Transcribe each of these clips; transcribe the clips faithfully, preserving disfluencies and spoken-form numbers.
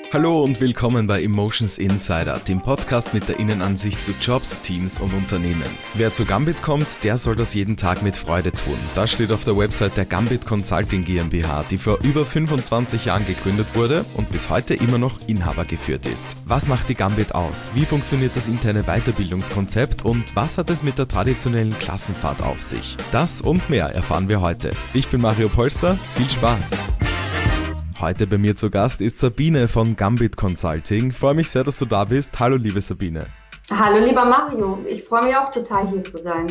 Hallo und willkommen bei Emotions Insider, dem Podcast mit der Innenansicht zu Jobs, Teams und Unternehmen. Wer zu Gambit kommt, der soll das jeden Tag mit Freude tun. Das steht auf der Website der Gambit Consulting GmbH, die vor über fünfundzwanzig Jahren gegründet wurde und bis heute immer noch Inhaber geführt ist. Was macht die Gambit aus? Wie funktioniert das interne Weiterbildungskonzept und was hat es mit der traditionellen Klassenfahrt auf sich? Das und mehr erfahren wir heute. Ich bin Mario Polster, viel Spaß! Heute bei mir zu Gast ist Sabine von Gambit Consulting. Ich freue mich sehr, dass du da bist. Hallo, liebe Sabine. Hallo, lieber Mario. Ich freue mich auch total, hier zu sein.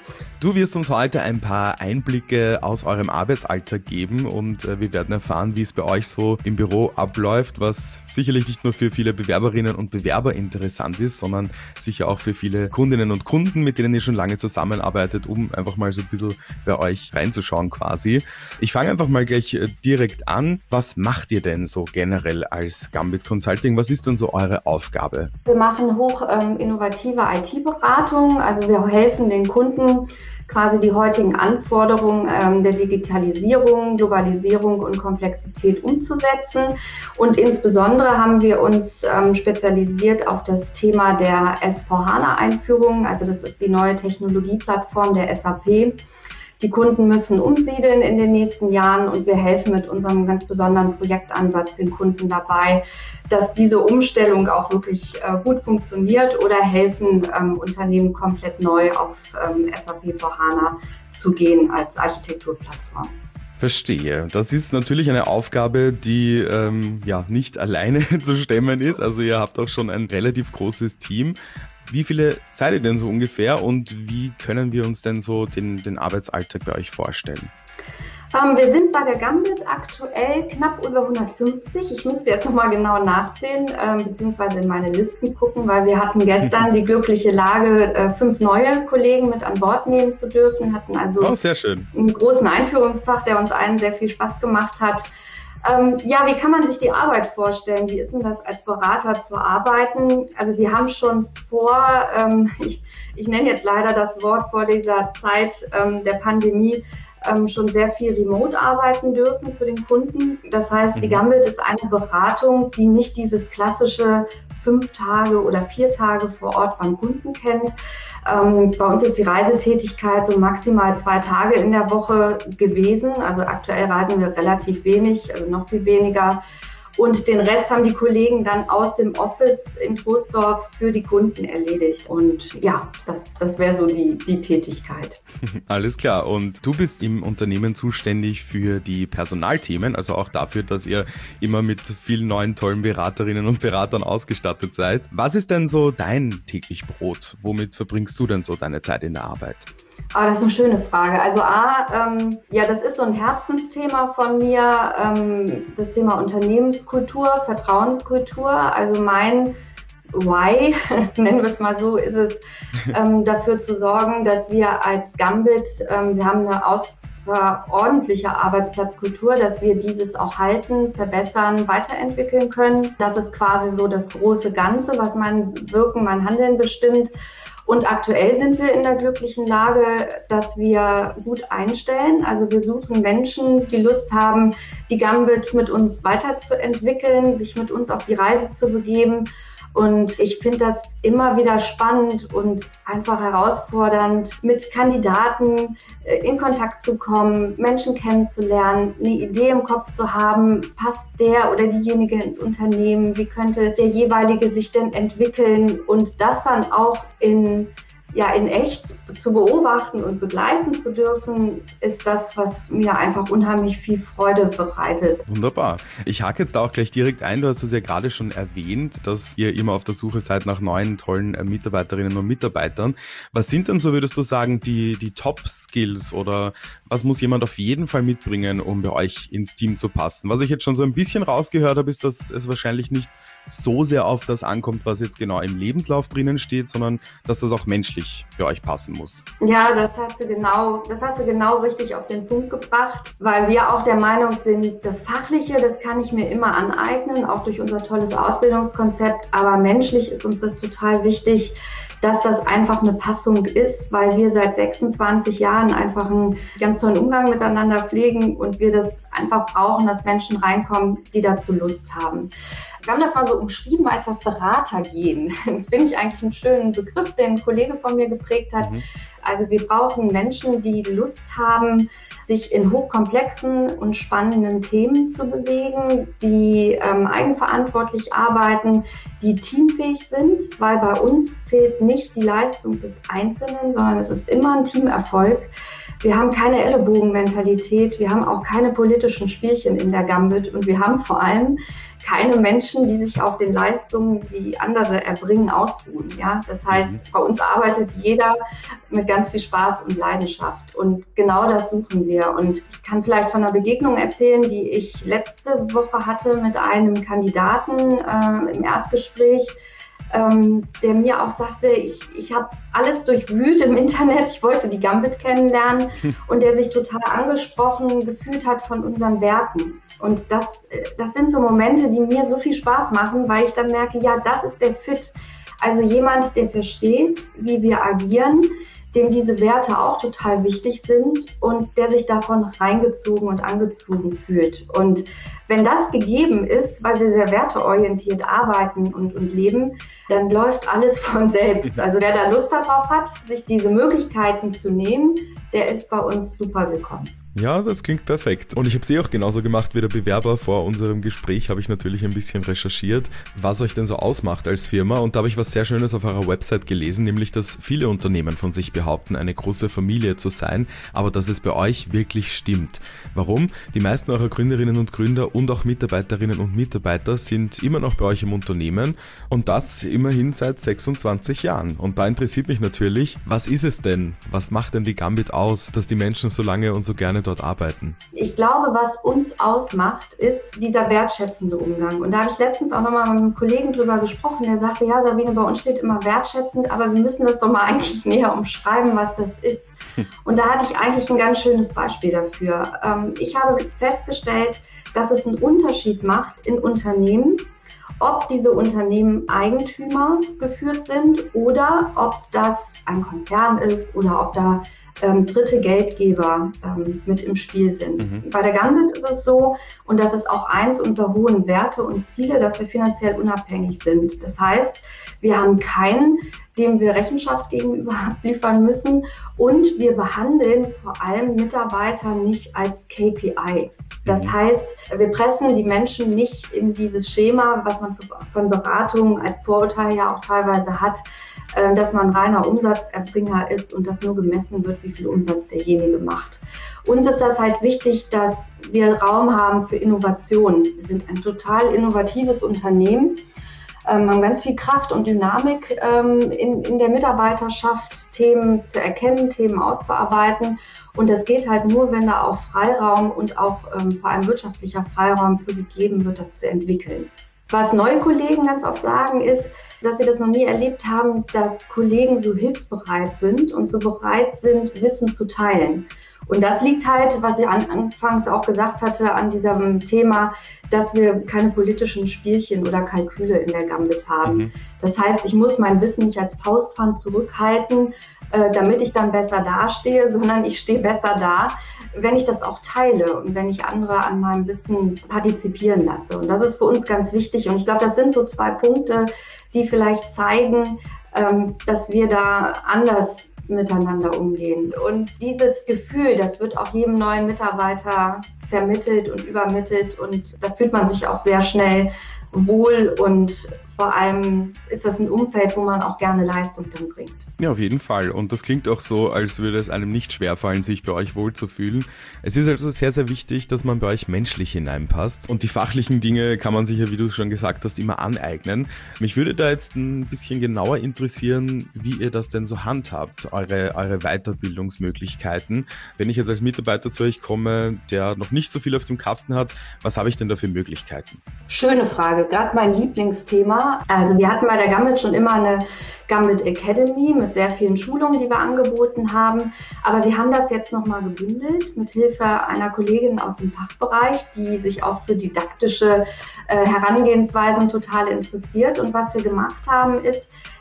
Du wirst uns heute ein paar Einblicke aus eurem Arbeitsalltag geben und äh, wir werden erfahren, wie es bei euch so im Büro abläuft, was sicherlich nicht nur für viele Bewerberinnen und Bewerber interessant ist, sondern sicher auch für viele Kundinnen und Kunden, mit denen ihr schon lange zusammenarbeitet, um einfach mal so ein bisschen bei euch reinzuschauen quasi. Ich fange einfach mal gleich äh, direkt an. Was macht ihr denn so generell als Gambit Consulting? Was ist denn so eure Aufgabe? Wir machen hoch ähm, innovative I T-Beratung, also wir helfen den Kunden, quasi die heutigen Anforderungen ähm, der Digitalisierung, Globalisierung und Komplexität umzusetzen. Und insbesondere haben wir uns ähm, spezialisiert auf das Thema der S vier HANA-Einführung. Also das ist die neue Technologieplattform der S A P. Die Kunden müssen umsiedeln in den nächsten Jahren und wir helfen mit unserem ganz besonderen Projektansatz den Kunden dabei, dass diese Umstellung auch wirklich äh, gut funktioniert oder helfen ähm, Unternehmen komplett neu auf ähm, S A P vier HANA zu gehen als Architekturplattform. Verstehe. Das ist natürlich eine Aufgabe, die ähm, ja nicht alleine zu stemmen ist. Also ihr habt auch schon ein relativ großes Team. Wie viele seid ihr denn so ungefähr und wie können wir uns denn so den, den Arbeitsalltag bei euch vorstellen? Ähm, wir sind bei der Gambit aktuell knapp über hundertfünfzig. Ich müsste jetzt nochmal genau nachzählen, ähm, beziehungsweise in meine Listen gucken, weil wir hatten gestern die glückliche Lage, äh, fünf neue Kollegen mit an Bord nehmen zu dürfen. Hatten also oh, sehr schön. einen großen Einführungstag, der uns allen sehr viel Spaß gemacht hat. Ähm, ja, wie kann man sich die Arbeit vorstellen? Wie ist denn das als Berater zu arbeiten? Also wir haben schon vor, ähm, ich, ich nenne jetzt leider das Wort vor dieser Zeit ähm, der Pandemie, ähm, schon sehr viel remote arbeiten dürfen für den Kunden. Das heißt, die Gambit ist eine Beratung, die nicht dieses klassische fünf Tage oder vier Tage vor Ort beim Kunden kennt. Ähm, bei uns ist die Reisetätigkeit so maximal zwei Tage in der Woche gewesen. Also aktuell reisen wir relativ wenig, also noch viel weniger. Und den Rest haben die Kollegen dann aus dem Office in Troisdorf für die Kunden erledigt. Und ja, das, das wäre so die, die Tätigkeit. Alles klar. Und du bist im Unternehmen zuständig für die Personalthemen, also auch dafür, dass ihr immer mit vielen neuen tollen Beraterinnen und Beratern ausgestattet seid. Was ist denn so dein täglich Brot? Womit verbringst du denn so deine Zeit in der Arbeit? Ah, das ist eine schöne Frage. Also A, ähm, ja, das ist so ein Herzensthema von mir, ähm, das Thema Unternehmenskultur, Vertrauenskultur. Also mein Why, nennen wir es mal so, ist es, ähm, dafür zu sorgen, dass wir als Gambit, ähm, wir haben eine außerordentliche Arbeitsplatzkultur, dass wir dieses auch halten, verbessern, weiterentwickeln können. Das ist quasi so das große Ganze, was mein Wirken, mein Handeln bestimmt. Und aktuell sind wir in der glücklichen Lage, dass wir gut einstellen. Also wir suchen Menschen, die Lust haben, die Gambit mit uns weiterzuentwickeln, sich mit uns auf die Reise zu begeben. Und ich finde das immer wieder spannend und einfach herausfordernd, mit Kandidaten in Kontakt zu kommen, Menschen kennenzulernen, eine Idee im Kopf zu haben, passt der oder diejenige ins Unternehmen, wie könnte der jeweilige sich denn entwickeln und das dann auch in ja, in echt zu beobachten und begleiten zu dürfen, ist das, was mir einfach unheimlich viel Freude bereitet. Wunderbar. Ich hake jetzt da auch gleich direkt ein. Du hast es ja gerade schon erwähnt, dass ihr immer auf der Suche seid nach neuen, tollen Mitarbeiterinnen und Mitarbeitern. Was sind denn so, würdest du sagen, die, die Top-Skills oder was muss jemand auf jeden Fall mitbringen, um bei euch ins Team zu passen? Was ich jetzt schon so ein bisschen rausgehört habe, ist, dass es wahrscheinlich nicht so sehr auf das ankommt, was jetzt genau im Lebenslauf drinnen steht, sondern dass das auch menschlich für euch passen muss. Ja, das hast du genau, das hast du genau richtig auf den Punkt gebracht, weil wir auch der Meinung sind, das Fachliche, das kann ich mir immer aneignen, auch durch unser tolles Ausbildungskonzept, aber menschlich ist uns das total wichtig, dass das einfach eine Passung ist, weil wir seit sechsundzwanzig Jahren einfach einen ganz tollen Umgang miteinander pflegen und wir das einfach brauchen, dass Menschen reinkommen, die dazu Lust haben. Wir haben das mal so umschrieben als das Beratergehen. Das finde ich eigentlich einen schönen Begriff, den ein Kollege von mir geprägt hat. Mhm. Also wir brauchen Menschen, die Lust haben, sich in hochkomplexen und spannenden Themen zu bewegen, die ähm, eigenverantwortlich arbeiten, die teamfähig sind, weil bei uns zählt nicht die Leistung des Einzelnen, sondern es ist immer ein Teamerfolg. Wir haben keine Ellenbogenmentalität, wir haben auch keine politischen Spielchen in der Gambit und wir haben vor allem keine Menschen, die sich auf den Leistungen, die andere erbringen, ausruhen. Ja? Das heißt, mhm. bei uns arbeitet jeder mit ganz viel Spaß und Leidenschaft und genau das suchen wir. Und ich kann vielleicht von einer Begegnung erzählen, die ich letzte Woche hatte mit einem Kandidaten äh, im Erstgespräch, Ähm, der mir auch sagte, ich, ich habe alles durchwühlt im Internet, ich wollte die Gambit kennenlernen und der sich total angesprochen gefühlt hat von unseren Werten. Und das, das sind so Momente, die mir so viel Spaß machen, weil ich dann merke, ja, das ist der Fit. Also jemand, der versteht, wie wir agieren, dem diese Werte auch total wichtig sind und der sich davon reingezogen und angezogen fühlt. Und wenn das gegeben ist, weil wir sehr werteorientiert arbeiten und, und leben, dann läuft alles von selbst. Also wer da Lust darauf hat, sich diese Möglichkeiten zu nehmen, der ist bei uns super willkommen. Ja, das klingt perfekt. Und ich habe es eh auch genauso gemacht wie der Bewerber. Vor unserem Gespräch habe ich natürlich ein bisschen recherchiert, was euch denn so ausmacht als Firma. Und da habe ich was sehr Schönes auf eurer Website gelesen, nämlich, dass viele Unternehmen von sich behaupten, eine große Familie zu sein, aber dass es bei euch wirklich stimmt. Warum? Die meisten eurer Gründerinnen und Gründer und auch Mitarbeiterinnen und Mitarbeiter sind immer noch bei euch im Unternehmen und das immerhin seit sechsundzwanzig Jahren. Und da interessiert mich natürlich, was ist es denn? Was macht denn die Gambit aus, dass die Menschen so lange und so gerne dort arbeiten? Ich glaube, was uns ausmacht, ist dieser wertschätzende Umgang. Und da habe ich letztens auch nochmal mit einem Kollegen drüber gesprochen, der sagte, ja Sabine, bei uns steht immer wertschätzend, aber wir müssen das doch mal eigentlich näher umschreiben, was das ist. Und da hatte ich eigentlich ein ganz schönes Beispiel dafür. Ich habe festgestellt, dass es einen Unterschied macht in Unternehmen, ob diese Unternehmen Eigentümer geführt sind oder ob das ein Konzern ist oder ob da ähm, dritte Geldgeber ähm, mit im Spiel sind. Mhm. Bei der Gambit ist es so, und das ist auch eins unserer hohen Werte und Ziele, dass wir finanziell unabhängig sind. Das heißt, wir haben keinen, dem wir Rechenschaft gegenüber abliefern müssen und wir behandeln vor allem Mitarbeiter nicht als K P I. Das mhm. heißt, wir pressen die Menschen nicht in dieses Schema, was man von Beratungen als Vorurteil ja auch teilweise hat, dass man reiner Umsatzerbringer ist und dass nur gemessen wird, wie viel Umsatz derjenige macht. Uns ist das halt wichtig, dass wir Raum haben für Innovation. Wir sind ein total innovatives Unternehmen, ähm, haben ganz viel Kraft und Dynamik ähm, in, in der Mitarbeiterschaft, Themen zu erkennen, Themen auszuarbeiten. Und das geht halt nur, wenn da auch Freiraum und auch ähm, vor allem wirtschaftlicher Freiraum für gegeben wird, das zu entwickeln. Was neue Kollegen ganz oft sagen, ist, dass sie das noch nie erlebt haben, dass Kollegen so hilfsbereit sind und so bereit sind, Wissen zu teilen. Und das liegt halt, was ich anfangs auch gesagt hatte, an diesem Thema, dass wir keine politischen Spielchen oder Kalküle in der Gambit haben. Mhm. Das heißt, ich muss mein Wissen nicht als Faustpfand zurückhalten, äh, damit ich dann besser dastehe, sondern ich stehe besser da, wenn ich das auch teile und wenn ich andere an meinem Wissen partizipieren lasse. Und das ist für uns ganz wichtig. Und ich glaube, das sind so zwei Punkte, die vielleicht zeigen, ähm, dass wir da anders miteinander umgehen. Und dieses Gefühl, das wird auch jedem neuen Mitarbeiter vermittelt und übermittelt und da fühlt man sich auch sehr schnell wohl und vor allem ist das ein Umfeld, wo man auch gerne Leistung dann bringt. Ja, auf jeden Fall. Und das klingt auch so, als würde es einem nicht schwerfallen, sich bei euch wohlzufühlen. Es ist also sehr, sehr wichtig, dass man bei euch menschlich hineinpasst. Und die fachlichen Dinge kann man sich ja, wie du schon gesagt hast, immer aneignen. Mich würde da jetzt ein bisschen genauer interessieren, wie ihr das denn so handhabt, eure, eure Weiterbildungsmöglichkeiten. Wenn ich jetzt als Mitarbeiter zu euch komme, der noch nicht so viel auf dem Kasten hat, was habe ich denn da für Möglichkeiten? Schöne Frage, gerade mein Lieblingsthema. Also wir hatten bei der Gambit schon immer eine Gambit Academy mit sehr vielen Schulungen, die wir angeboten haben. Aber wir haben das jetzt nochmal gebündelt mit Hilfe einer Kollegin aus dem Fachbereich, die sich auch für didaktische äh, Herangehensweisen total interessiert. Und was wir gemacht haben, ist,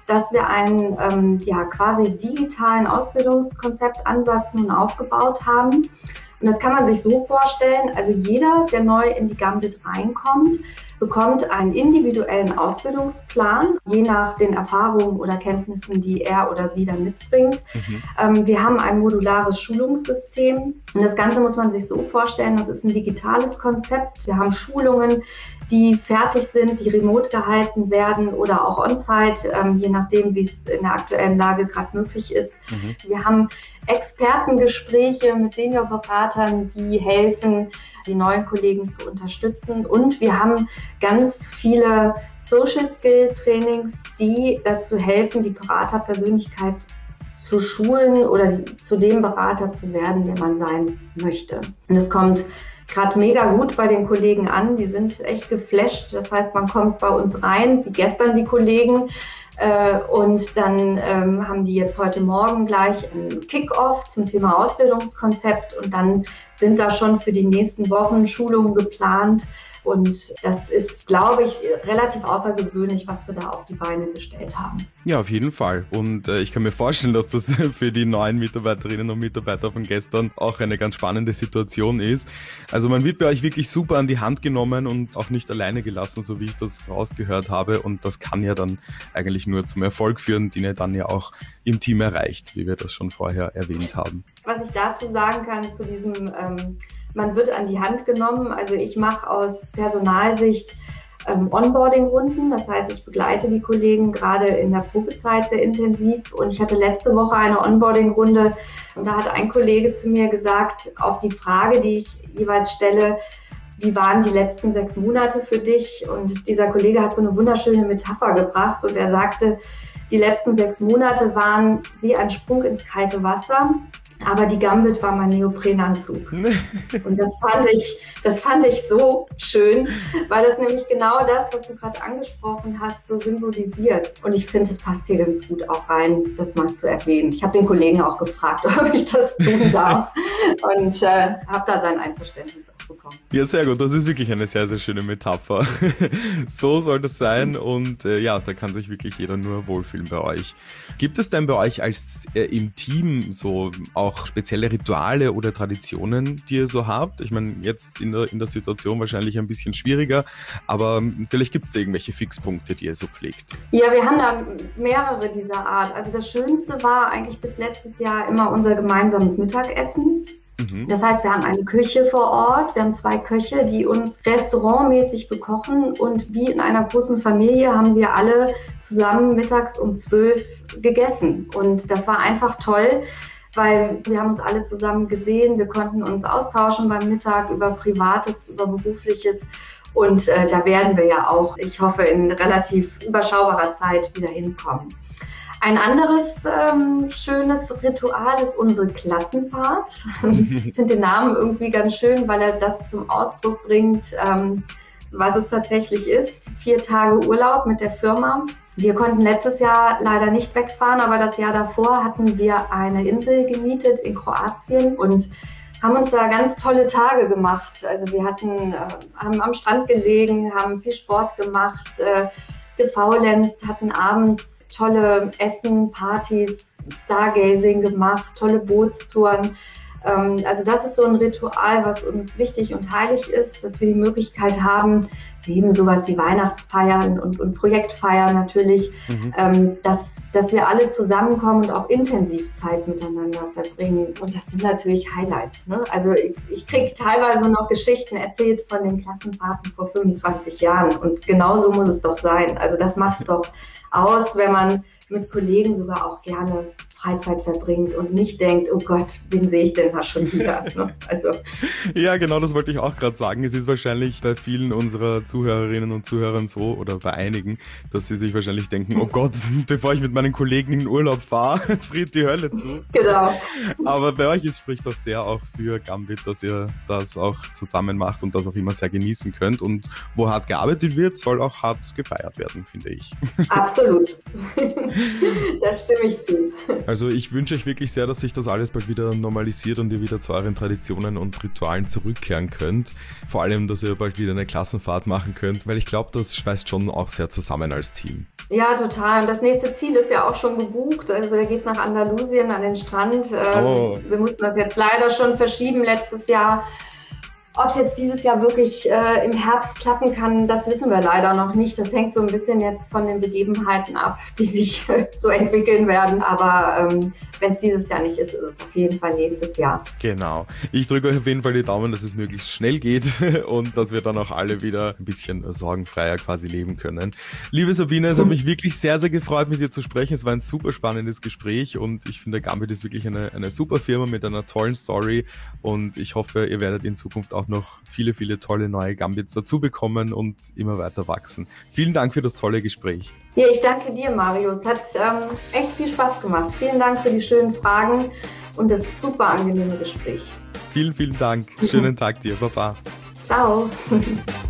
dass wir einen ähm, ja, quasi digitalen Ausbildungskonzeptansatz nun aufgebaut haben. Und das kann man sich so vorstellen, also jeder, der neu in die Gambit reinkommt, bekommt einen individuellen Ausbildungsplan, je nach den Erfahrungen oder Kenntnissen, die er oder sie dann mitbringt. Mhm. Ähm, wir haben ein modulares Schulungssystem und das Ganze muss man sich so vorstellen, das ist ein digitales Konzept. Wir haben Schulungen, die fertig sind, die remote gehalten werden oder auch on-site, ähm, je nachdem, wie es in der aktuellen Lage gerade möglich ist. Mhm. Wir haben Expertengespräche mit Seniorberatern, die helfen, die neuen Kollegen zu unterstützen. Und wir haben ganz viele Social Skill Trainings, die dazu helfen, die Beraterpersönlichkeit zu schulen oder zu dem Berater zu werden, der man sein möchte. Und es kommt gerade mega gut bei den Kollegen an. Die sind echt geflasht. Das heißt, man kommt bei uns rein, wie gestern die Kollegen. Äh, und dann ähm, haben die jetzt heute Morgen gleich einen Kick-Off zum Thema Ausbildungskonzept. Und dann sind da schon für die nächsten Wochen Schulungen geplant. Und das ist, glaube ich, relativ außergewöhnlich, was wir da auf die Beine gestellt haben. Ja, auf jeden Fall. Und äh, ich kann mir vorstellen, dass das für die neuen Mitarbeiterinnen und Mitarbeiter von gestern auch eine ganz spannende Situation ist. Also man wird bei euch wirklich super an die Hand genommen und auch nicht alleine gelassen, so wie ich das rausgehört habe. Und das kann ja dann eigentlich nur zum Erfolg führen, den ihr dann ja auch im Team erreicht, wie wir das schon vorher erwähnt haben. Was ich dazu sagen kann, zu diesem ähm, man wird an die Hand genommen. Also ich mache aus Personalsicht ähm, Onboarding-Runden. Das heißt, ich begleite die Kollegen gerade in der Probezeit sehr intensiv. Und ich hatte letzte Woche eine Onboarding-Runde und da hat ein Kollege zu mir gesagt, auf die Frage, die ich jeweils stelle, wie waren die letzten sechs Monate für dich? Und dieser Kollege hat so eine wunderschöne Metapher gebracht und er sagte, die letzten sechs Monate waren wie ein Sprung ins kalte Wasser. Aber die Gambit war mein Neoprenanzug. Und das fand ich, das fand ich so schön, weil das nämlich genau das, was du gerade angesprochen hast, so symbolisiert. Und ich finde, es passt hier ganz gut auch rein, das mal zu erwähnen. Ich habe den Kollegen auch gefragt, ob ich das tun darf und äh, habe da sein Einverständnis auch bekommen. Ja, sehr gut. Das ist wirklich eine sehr, sehr schöne Metapher. So soll das sein und äh, ja, da kann sich wirklich jeder nur wohlfühlen bei euch. Gibt es denn bei euch als äh, im Team so auch auch spezielle Rituale oder Traditionen, die ihr so habt? Ich meine, jetzt in der, in der Situation wahrscheinlich ein bisschen schwieriger, aber vielleicht gibt es da irgendwelche Fixpunkte, die ihr so pflegt. Ja, wir haben da mehrere dieser Art. Also das Schönste war eigentlich bis letztes Jahr immer unser gemeinsames Mittagessen. Mhm. Das heißt, wir haben eine Küche vor Ort, wir haben zwei Köche, die uns restaurantmäßig bekochen und wie in einer großen Familie haben wir alle zusammen mittags um zwölf gegessen. Und das war einfach toll, weil wir haben uns alle zusammen gesehen, wir konnten uns austauschen beim Mittag über Privates, über Berufliches und äh, da werden wir ja auch, ich hoffe, in relativ überschaubarer Zeit wieder hinkommen. Ein anderes ähm, schönes Ritual ist unsere Klassenfahrt. Ich finde den Namen irgendwie ganz schön, weil er das zum Ausdruck bringt, ähm, was es tatsächlich ist. Vier Tage Urlaub mit der Firma. Wir konnten letztes Jahr leider nicht wegfahren, aber das Jahr davor hatten wir eine Insel gemietet in Kroatien und haben uns da ganz tolle Tage gemacht. Also wir hatten, äh, haben am Strand gelegen, haben viel Sport gemacht, äh, gefaulenzt, hatten abends tolle Essen, Partys, Stargazing gemacht, tolle Bootstouren. Ähm, also das ist so ein Ritual, was uns wichtig und heilig ist, dass wir die Möglichkeit haben, neben sowas wie Weihnachtsfeiern und, und Projektfeiern natürlich, mhm. ähm, dass, dass wir alle zusammenkommen und auch intensiv Zeit miteinander verbringen. Und das sind natürlich Highlights. Ne? Also ich, ich kriege teilweise noch Geschichten erzählt von den Klassenfahrten vor fünfundzwanzig Jahren. Und genau so muss es doch sein. Also das macht es doch aus, wenn man mit Kollegen sogar auch gerne Freizeit verbringt und nicht denkt, oh Gott, wen sehe ich denn da schon wieder? Ne? Also. Ja, genau, das wollte ich auch gerade sagen. Es ist wahrscheinlich bei vielen unserer Zuhörerinnen und Zuhörern so, oder bei einigen, dass sie sich wahrscheinlich denken, oh Gott, bevor ich mit meinen Kollegen in den Urlaub fahre, friert die Hölle zu. Genau. Aber bei euch ist, spricht doch sehr auch für Gambit, dass ihr das auch zusammen macht und das auch immer sehr genießen könnt. Und wo hart gearbeitet wird, soll auch hart gefeiert werden, finde ich. Absolut. Da stimme ich zu. Also ich wünsche euch wirklich sehr, dass sich das alles bald wieder normalisiert und ihr wieder zu euren Traditionen und Ritualen zurückkehren könnt. Vor allem, dass ihr bald wieder eine Klassenfahrt machen könnt, weil ich glaube, das schweißt schon auch sehr zusammen als Team. Ja, total. Und das nächste Ziel ist ja auch schon gebucht. Also da geht es nach Andalusien an den Strand. Ähm, Oh. Wir mussten das jetzt leider schon verschieben letztes Jahr. Ob es jetzt dieses Jahr wirklich äh, im Herbst klappen kann, das wissen wir leider noch nicht. Das hängt so ein bisschen jetzt von den Begebenheiten ab, die sich äh, so entwickeln werden. Aber ähm, wenn es dieses Jahr nicht ist, ist es auf jeden Fall nächstes Jahr. Genau. Ich drücke euch auf jeden Fall die Daumen, dass es möglichst schnell geht und dass wir dann auch alle wieder ein bisschen sorgenfreier quasi leben können. Liebe Sabine, es hat mich wirklich sehr, sehr gefreut, mit dir zu sprechen. Es war ein super spannendes Gespräch und ich finde, Gambit ist wirklich eine, eine super Firma mit einer tollen Story und ich hoffe, ihr werdet in Zukunft auch noch viele, viele tolle neue Gambits dazu bekommen und immer weiter wachsen. Vielen Dank für das tolle Gespräch. Ja, ich danke dir, Mario. Es hat ähm, echt viel Spaß gemacht. Vielen Dank für die schönen Fragen und das super angenehme Gespräch. Vielen, vielen Dank. Schönen Tag dir. Baba. Ciao.